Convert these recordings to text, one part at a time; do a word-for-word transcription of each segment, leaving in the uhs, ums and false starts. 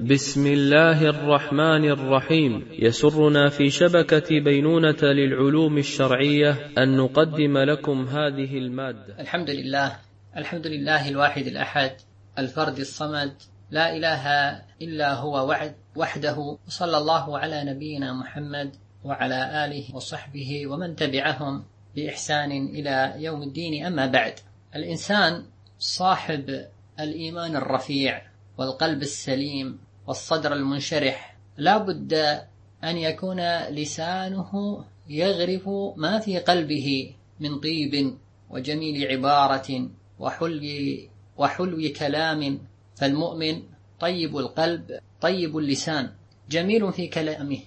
بسم الله الرحمن الرحيم. يسرنا في شبكة بينونة للعلوم الشرعية أن نقدم لكم هذه المادة. الحمد لله الحمد لله الواحد الأحد الفرد الصمد، لا إله إلا هو وعد وحده، وصلى الله على نبينا محمد وعلى آله وصحبه ومن تبعهم بإحسان إلى يوم الدين. أما بعد، الإنسان صاحب الإيمان الرفيع والقلب السليم والصدر المنشرح لا بد أن يكون لسانه يغرف ما في قلبه من طيب وجميل عبارة وحلو, وحلو كلام. فالمؤمن طيب القلب طيب اللسان، جميل في كلامه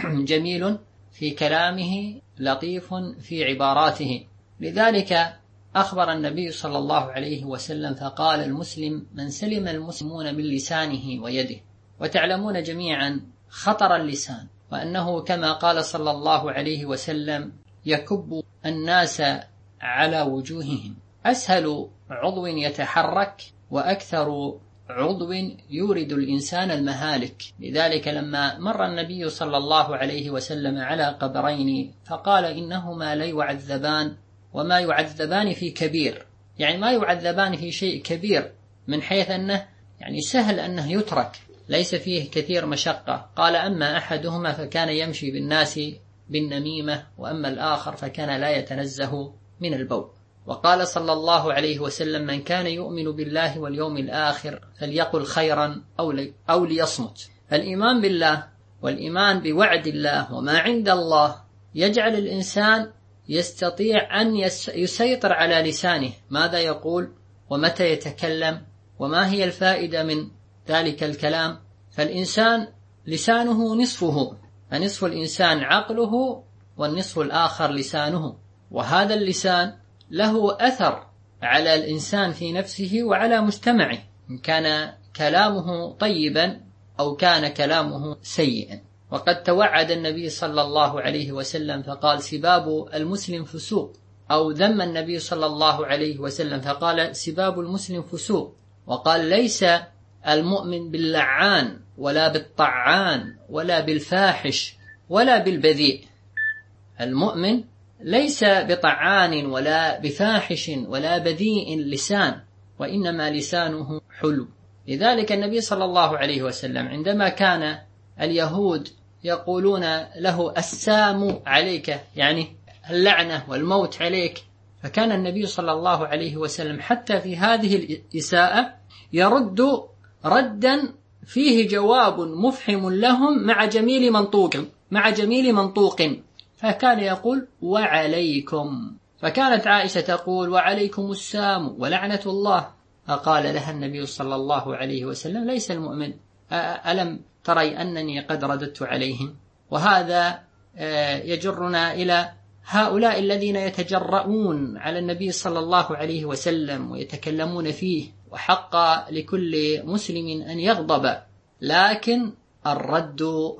جميل في كلامه لطيف في عباراته. لذلك أخبر النبي صلى الله عليه وسلم فقال: المسلم من سلم المسلمون من لسانه ويده. وتعلمون جميعا خطر اللسان، وأنه كما قال صلى الله عليه وسلم: يكب الناس على وجوههم. أسهل عضو يتحرك وأكثر عضو يورد الإنسان المهالك. لذلك لما مر النبي صلى الله عليه وسلم على قبرين فقال: إنهما لا يعذبان وما يعذبان في كبير، يعني ما يعذبان في شيء كبير من حيث أنه يعني سهل أنه يترك، ليس فيه كثير مشقة. قال: أما أحدهما فكان يمشي بالناس بالنميمة، وأما الآخر فكان لا يتنزه من البول. وقال صلى الله عليه وسلم: من كان يؤمن بالله واليوم الآخر فليقل خيرا أو, لي أو ليصمت. الإيمان بالله والإيمان بوعد الله وما عند الله يجعل الإنسان يستطيع أن يسيطر على لسانه، ماذا يقول ومتى يتكلم وما هي الفائدة من ذلك الكلام. فالإنسان لسانه نصفه، فنصف الإنسان عقله والنصف الآخر لسانه. وهذا اللسان له أثر على الإنسان في نفسه وعلى مجتمعه، إن كان كلامه طيبا أو كان كلامه سيئا. وقد توعد النبي صلى الله عليه وسلم فقال: سباب المسلم فسوق، أو ذم النبي صلى الله عليه وسلم فقال: سباب المسلم فسوق. وقال: ليس المؤمن باللعان ولا بالطعان ولا بالفاحش ولا بالبذيء. المؤمن ليس بطعان ولا بفاحش ولا بذيء اللسان، وإنما لسانه حلو. لذلك النبي صلى الله عليه وسلم عندما كان اليهود يقولون له: السام عليك، يعني اللعنة والموت عليك، فكان النبي صلى الله عليه وسلم حتى في هذه الإساءة يرد ردا فيه جواب مفحم لهم مع جميل منطوق مع جميل منطوق فكان يقول: وعليكم. فكانت عائشة تقول: وعليكم السام ولعنة الله. فقال لها النبي صلى الله عليه وسلم: ليس المؤمن، ألم تري أنني قد رددت عليهم؟ وهذا يجرنا إلى هؤلاء الذين يتجرؤون على النبي صلى الله عليه وسلم ويتكلمون فيه. وحق لكل مسلم أن يغضب، لكن الرد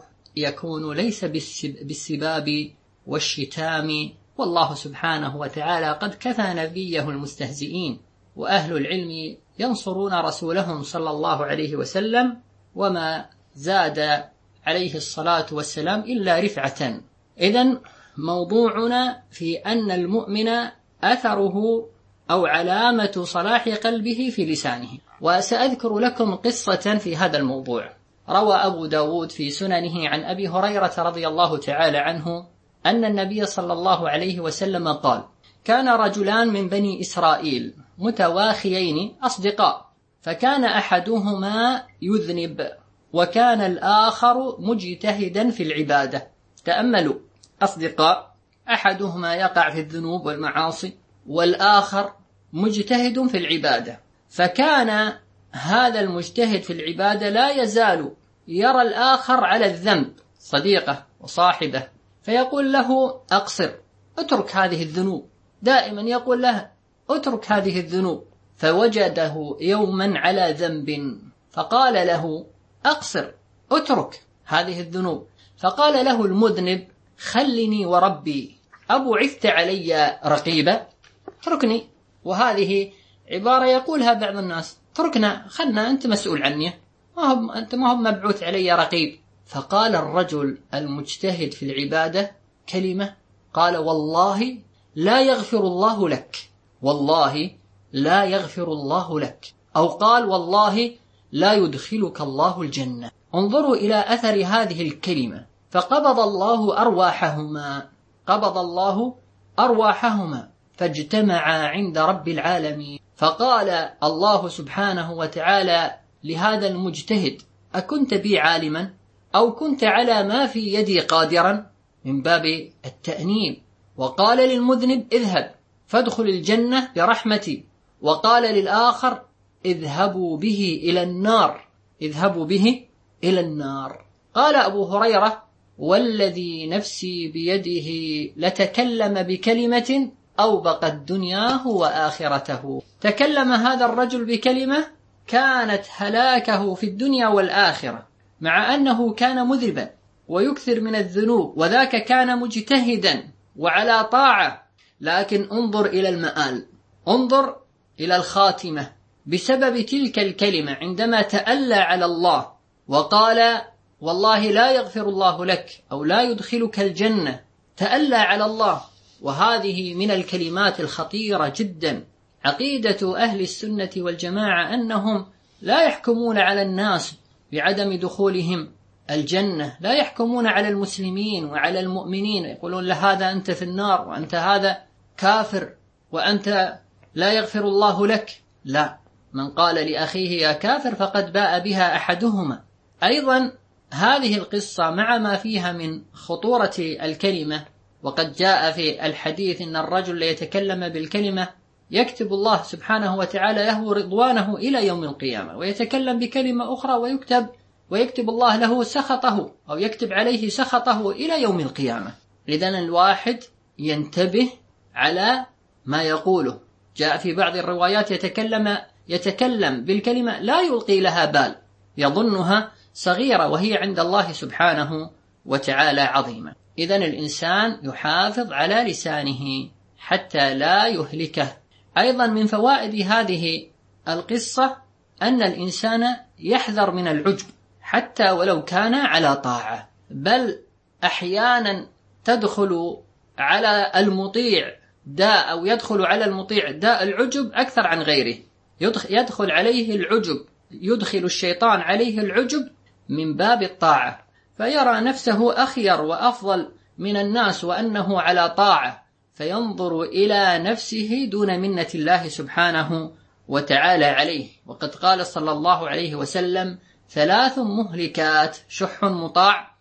يكون ليس بالسباب والشتام. والله سبحانه وتعالى قد كفى نبيه المستهزئين، وأهل العلم ينصرون رسولهم صلى الله عليه وسلم، وما زاد عليه الصلاة والسلام إلا رفعة. إذن موضوعنا في أن المؤمن أثره أو علامة صلاح قلبه في لسانه. وسأذكر لكم قصة في هذا الموضوع. روى أبو داود في سننه عن أبي هريرة رضي الله تعالى عنه أن النبي صلى الله عليه وسلم قال: كان رجلان من بني إسرائيل متواخيين أصدقاء، فكان أحدهما يذنب وكان الآخر مجتهدا في العبادة. تأملوا، أصدقاء، أحدهما يقع في الذنوب والمعاصي والآخر مجتهد في العبادة. فكان هذا المجتهد في العبادة لا يزال يرى الآخر على الذنب، صديقه وصاحبه، فيقول له: أقصر، اترك هذه الذنوب. دائما يقول له: اترك هذه الذنوب. فوجده يوما على ذنب فقال له: أقصر، اترك هذه الذنوب. فقال له المذنب: خلني وربي، أبعثت علي رقيبا؟ اتركني. وهذه عبارة يقولها بعض الناس: اتركنا، خلنا، أنت مسؤول عني. ما هم أنت ما هم مبعوث علي رقيب. فقال الرجل المجتهد في العبادة كلمة، قال والله لا يغفر الله لك، والله لا يغفر الله لك، أو قال والله لا يدخلك الله الجنة. انظروا إلى أثر هذه الكلمة. فقبض الله أرواحهما، قبض الله أرواحهما فاجتمعا عند رب العالمين. فقال الله سبحانه وتعالى لهذا المجتهد: أكنت بي عالما أو كنت على ما في يدي قادرا؟ من باب التأنيب. وقال للمذنب: اذهب فادخل الجنة برحمتي. وقال للآخر: اذهبوا به إلى النار، اذهبوا به إلى النار. قال أبو هريرة: والذي نفسي بيده لتكلم بكلمة أوبقت دنياه وآخرته. تكلم هذا الرجل بكلمة كانت هلاكه في الدنيا والآخرة، مع أنه كان مذنبا ويكثر من الذنوب، وذاك كان مجتهدا وعلى طاعة، لكن انظر إلى المآل، انظر إلى الخاتمة. بسبب تلك الكلمة عندما تألى على الله وقال والله لا يغفر الله لك أو لا يدخلك الجنة، تألى على الله. وهذه من الكلمات الخطيرة جدا. عقيدة أهل السنة والجماعة أنهم لا يحكمون على الناس بعدم دخولهم الجنة، لا يحكمون على المسلمين وعلى المؤمنين، يقولون لهذا أنت في النار وأنت هذا كافر وأنت لا يغفر الله لك. لا، من قال لأخيه يا كافر فقد باء بها أحدهما. أيضا هذه القصة مع ما فيها من خطورة الكلمة، وقد جاء في الحديث إن الرجل يتكلم بالكلمة يكتب الله سبحانه وتعالى له رضوانه إلى يوم القيامة، ويتكلم بكلمة أخرى ويكتب ويكتب الله له سخطه أو يكتب عليه سخطه إلى يوم القيامة. إذن الواحد ينتبه على ما يقوله. جاء في بعض الروايات يتكلم يتكلم بالكلمة لا يلقي لها بال، يظنها صغيرة وهي عند الله سبحانه وتعالى عظيمة. إذن الإنسان يحافظ على لسانه حتى لا يهلكه. أيضا من فوائد هذه القصة أن الإنسان يحذر من العجب حتى ولو كان على طاعة، بل أحيانا تدخل على المطيع داء أو يدخل على المطيع داء العجب أكثر عن غيره. يدخل عليه العجب، يدخل الشيطان عليه العجب من باب الطاعة، فيرى نفسه أخير وأفضل من الناس وأنه على طاعة، فينظر إلى نفسه دون منة الله سبحانه وتعالى عليه. وقد قال صلى الله عليه وسلم: ثلاث مهلكات: شح مطاع،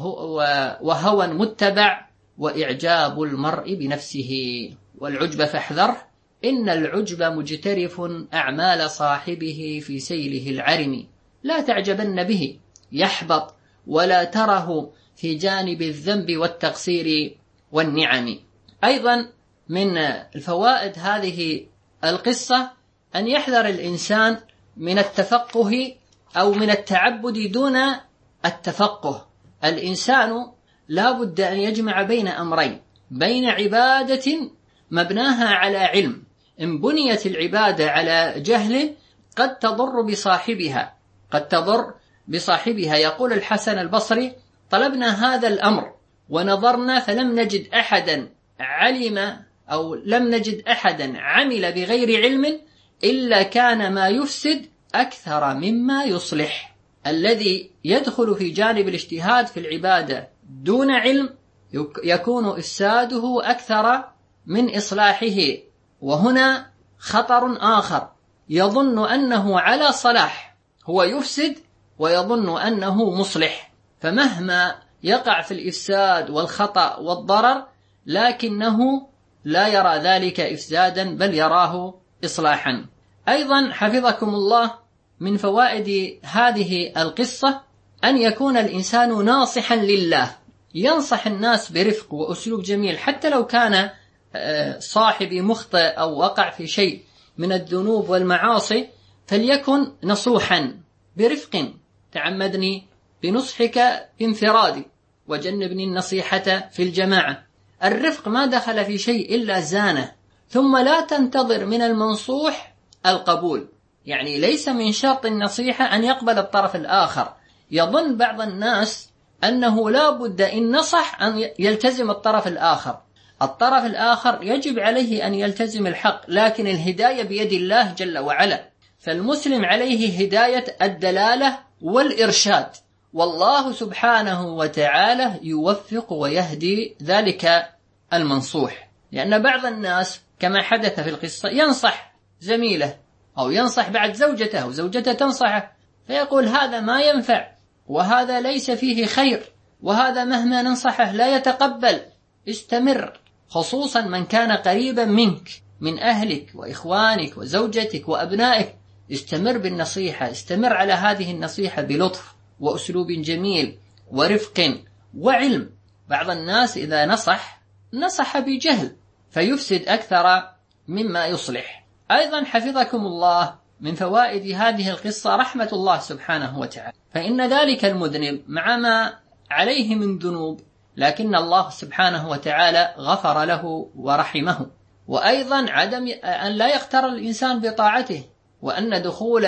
وهوى متبع، وإعجاب المرء بنفسه. والعجب فاحذره، إن العجب مجترف أعمال صاحبه في سيله العرم، لا تعجبن به يحبط، ولا تره في جانب الذنب والتقصير والنعم. أيضا من الفوائد هذه القصة أن يحذر الإنسان من التفقه أو من التعبد دون التفقه. الإنسان لا بد أن يجمع بين أمرين: بين عبادة مبناها على علم، إن بنيت العبادة على جهل قد تضر بصاحبها، قد تضر بصاحبها. يقول الحسن البصري: طلبنا هذا الأمر ونظرنا فلم نجد أحدا علم أو لم نجد أحدا عمل بغير علم إلا كان ما يفسد أكثر مما يصلح. الذي يدخل في جانب الاجتهاد في العبادة دون علم يكون إفساده أكثر من إصلاحه. وهنا خطر آخر: يظن أنه على صلاح، هو يفسد ويظن أنه مصلح، فمهما يقع في الإفساد والخطأ والضرر لكنه لا يرى ذلك إفسادا بل يراه إصلاحا. أيضا حفظكم الله من فوائد هذه القصة أن يكون الإنسان ناصحا لله، ينصح الناس برفق وأسلوب جميل، حتى لو كان صاحبي مخطئ أو وقع في شيء من الذنوب والمعاصي فليكن نصوحا برفق: تعمدني بنصحك بانفرادي وجنبني النصيحة في الجماعة. الرفق ما دخل في شيء إلا زانه. ثم لا تنتظر من المنصوح القبول، يعني ليس من شرط النصيحة أن يقبل الطرف الآخر. يظن بعض الناس أنه لا بد إن نصح أن يلتزم الطرف الآخر. الطرف الآخر يجب عليه أن يلتزم الحق، لكن الهداية بيد الله جل وعلا، فالمسلم عليه هداية الدلالة والإرشاد، والله سبحانه وتعالى يوفق ويهدي ذلك المنصوح. لأن بعض الناس كما حدث في القصة ينصح زميله أو ينصح بعد زوجته وزوجته تنصحه، فيقول هذا ما ينفع وهذا ليس فيه خير وهذا مهما ننصحه لا يتقبل. استمر، خصوصا من كان قريبا منك من أهلك وإخوانك وزوجتك وأبنائك، استمر بالنصيحة، استمر على هذه النصيحة بلطف وأسلوب جميل ورفق وعلم. بعض الناس إذا نصح نصح بجهل فيفسد أكثر مما يصلح. أيضا حفظكم الله من فوائد هذه القصة رحمة الله سبحانه وتعالى، فإن ذلك المذنب مع ما عليه من ذنوب لكن الله سبحانه وتعالى غفر له ورحمه. وأيضا عدم أن لا يغتر الإنسان بطاعته، وأن دخول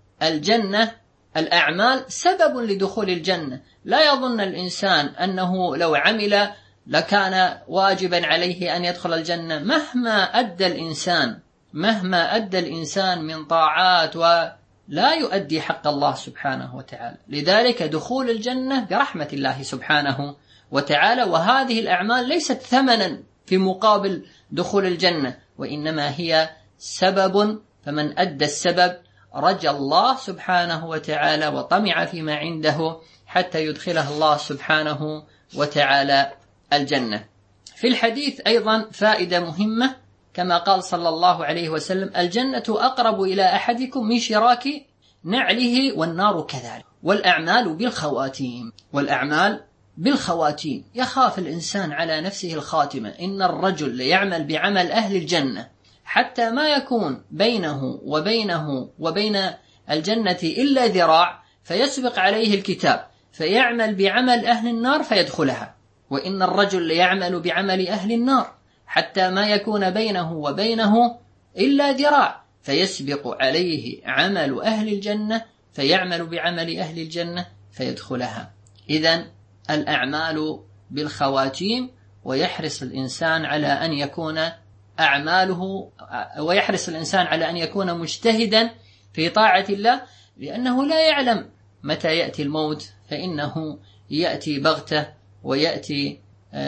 الجنة الأعمال سبب لدخول الجنة. لا يظن الإنسان أنه لو عمل لكان واجبا عليه أن يدخل الجنة. مهما أدى الإنسان مهما أدى الإنسان من طاعات ولا يؤدي حق الله سبحانه وتعالى. لذلك دخول الجنة برحمة الله سبحانه وتعالى، وهذه الأعمال ليست ثمنا في مقابل دخول الجنة، وإنما هي سبب، فمن أدى السبب رجى الله سبحانه وتعالى وطمع فيما عنده حتى يدخله الله سبحانه وتعالى الجنة. في الحديث أيضا فائدة مهمة، كما قال صلى الله عليه وسلم: الجنة أقرب إلى أحدكم من شراك نعله والنار كذلك. والأعمال بالخواتيم والأعمال بالخواتيم يخاف الإنسان على نفسه الخاتمة. إن الرجل ليعمل بعمل أهل الجنة حتى ما يكون بينه وبينه وبين الجنة إلا ذراع، فيسبق عليه الكتاب فيعمل بعمل أهل النار فيدخلها. وإن الرجل ليعمل بعمل أهل النار حتى ما يكون بينه وبينه إلا ذراع، فيسبق عليه عمل أهل الجنة فيعمل بعمل أهل الجنة فيدخلها. إذن الأعمال بالخواتيم، ويحرص الإنسان على أن يكون أعماله ويحرص الإنسان على أن يكون مجتهدا في طاعة الله، لأنه لا يعلم متى يأتي الموت، فإنه يأتي بغتة ويأتي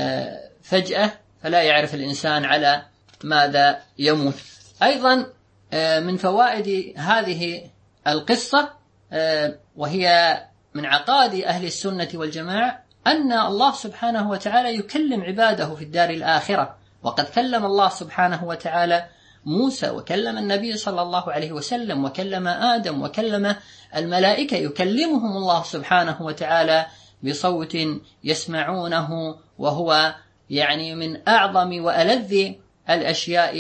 فجأة، فلا يعرف الإنسان على ماذا يموت. أيضا من فوائد هذه القصة وهي من عقائد أهل السنة والجماعة أن الله سبحانه وتعالى يكلم عباده في الدار الآخرة، وقد كلم الله سبحانه وتعالى موسى وكلم النبي صلى الله عليه وسلم وكلم آدم وكلم الملائكة. يكلمهم الله سبحانه وتعالى بصوت يسمعونه، وهو يعني من أعظم وألذ الأشياء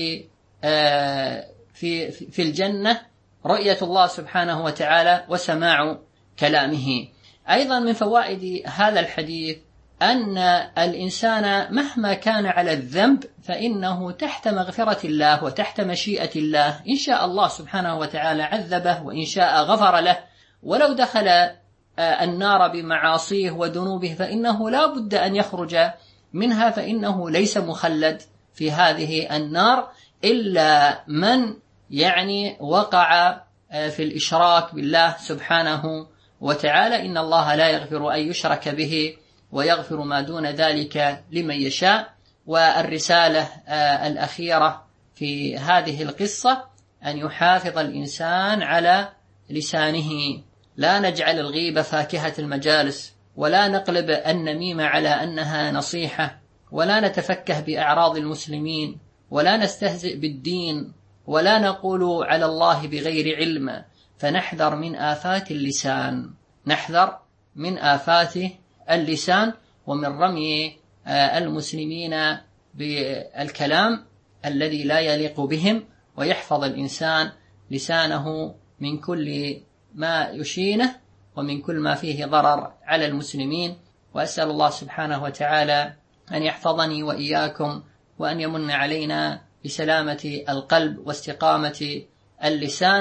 في في الجنة رؤية الله سبحانه وتعالى وسماع كلامه. أيضا من فوائد هذا الحديث أن الإنسان مهما كان على الذنب فإنه تحت مغفرة الله وتحت مشيئة الله. إن شاء الله سبحانه وتعالى عذبه، وإن شاء غفر له. ولو دخل النار بمعاصيه وذنوبه فإنه لا بد أن يخرج منها، فإنه ليس مخلد في هذه النار إلا من يعني وقع في الإشراك بالله سبحانه وتعالى. إن الله لا يغفر أن يشرك به ويغفر ما دون ذلك لمن يشاء. والرسالة الأخيرة في هذه القصة أن يحافظ الإنسان على لسانه، لا نجعل الغيبة فاكهة المجالس، ولا نقلب النميمة على أنها نصيحة، ولا نتفكه بأعراض المسلمين، ولا نستهزئ بالدين، ولا نقول على الله بغير علم. فنحذر من آفات اللسان، نحذر من آفات اللسان ومن رمي المسلمين بالكلام الذي لا يليق بهم، ويحفظ الإنسان لسانه من كل ما يشينه ومن كل ما فيه ضرر على المسلمين. وأسأل الله سبحانه وتعالى أن يحفظني وإياكم، وأن يمن علينا بسلامة القلب واستقامة اللسان.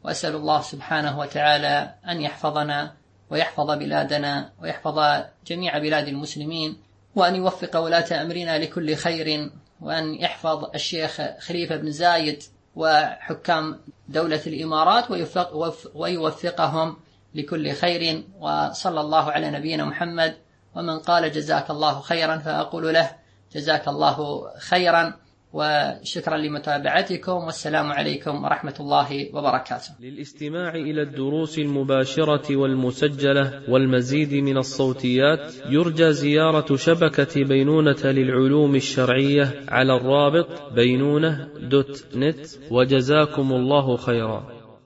وأسأل الله سبحانه وتعالى أن يحفظنا ويحفظ بلادنا ويحفظ جميع بلاد المسلمين، وأن يوفق ولاة أمرنا لكل خير، وأن يحفظ الشيخ خليفة بن زايد وحكام دولة الإمارات ويوفقهم لكل خير. وصلى الله على نبينا محمد. ومن قال جزاك الله خيرا فأقول له جزاك الله خيرا، وشكرا لمتابعتكم، والسلام عليكم ورحمة الله وبركاته. للاستماع إلى الدروس المباشرة والمسجلة والمزيد من الصوتيات يرجى زيارة شبكة بينونة للعلوم الشرعية على الرابط بينونة دوت نت، وجزاكم الله خيرا.